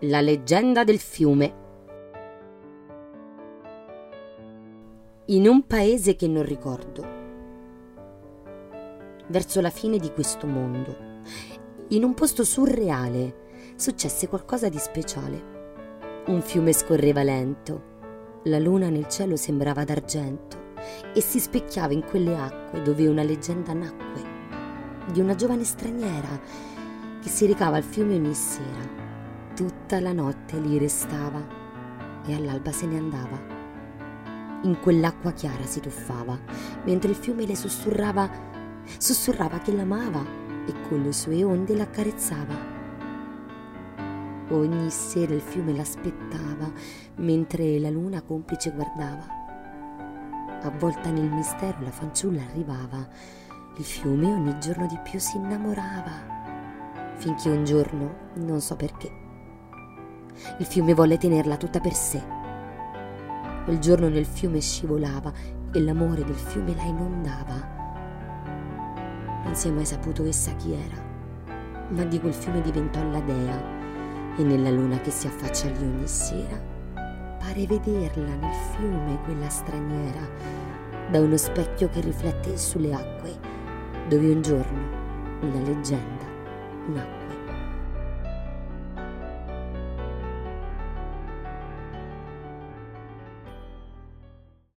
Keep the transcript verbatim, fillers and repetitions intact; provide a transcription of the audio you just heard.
La leggenda del fiume. In un paese che non ricordo, verso la fine di questo mondo, in un posto surreale, successe qualcosa di speciale. Un fiume scorreva lento, la luna nel cielo sembrava d'argento e si specchiava in quelle acque dove una leggenda nacque di una giovane straniera che si recava al fiume ogni sera. Tutta la notte lì restava e all'alba se ne andava. In quell'acqua chiara si tuffava, mentre il fiume le sussurrava, sussurrava che l'amava e con le sue onde l'accarezzava. Ogni sera il fiume l'aspettava, mentre la luna complice guardava. Avvolta nel mistero la fanciulla arrivava, il fiume ogni giorno di più si innamorava, finché un giorno, non so perché, il fiume volle tenerla tutta per sé. Quel giorno nel fiume scivolava e l'amore del fiume la inondava. Non si è mai saputo essa chi era, ma di quel fiume diventò la dea, e nella luna che si affaccia lì ogni sera pare vederla nel fiume quella straniera, da uno specchio che riflette sulle acque, dove un giorno una leggenda nacque.